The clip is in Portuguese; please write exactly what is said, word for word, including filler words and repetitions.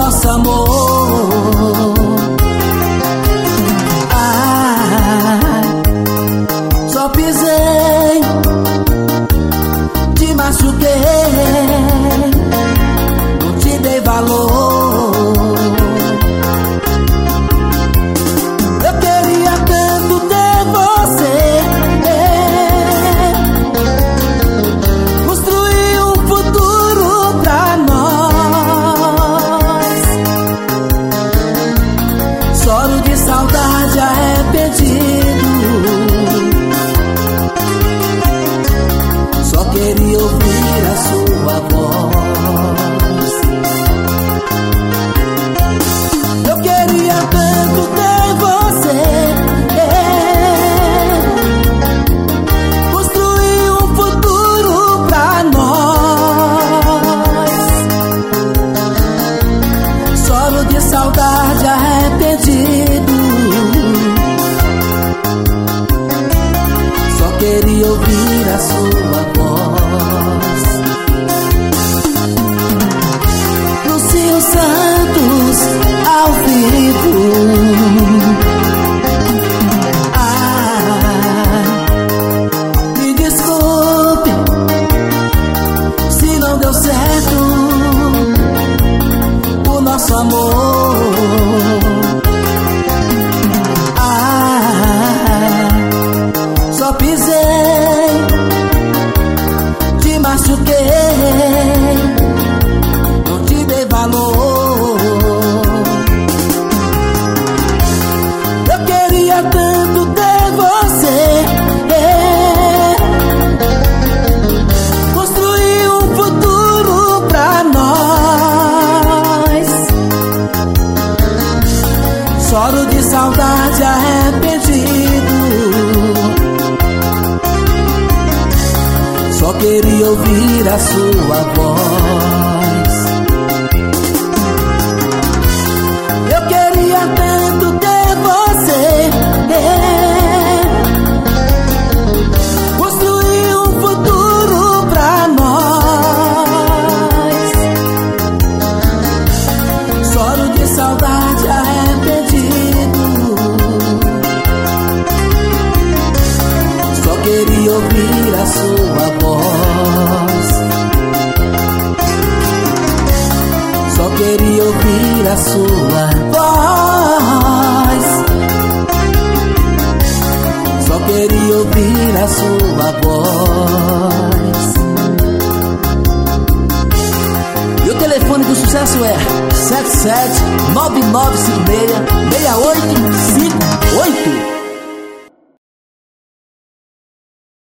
nosso amor. Ah, só pisei, te machuquei, não te dei valor. Eu queria tanto ter você, construir um futuro pra nós. Choro de saudade arrependido, só queria ouvir a sua voz. Eu queria tanto ter você, construir um futuro pra nós. Choro de saudade arrependido, só queria ouvir a sua voz. Lúcio Santos ao vivo. Ah, me desculpe se não deu certo o nosso amor. Ah, só pisei, te machuquei, não te dei valor. Eu queria tanto ter você, construir um futuro pra nós. Choro de saudade arrependido, só queria ouvir a sua voz. Eu queria tanto ter você, construir um futuro pra nós. Choro de saudade arrependido, só queria ouvir a sua voz. Só queria ouvir a sua voz. Só queria ouvir a sua voz. E o telefone do sucesso é sete sete nove nove cinco seis seis oito cinco oito.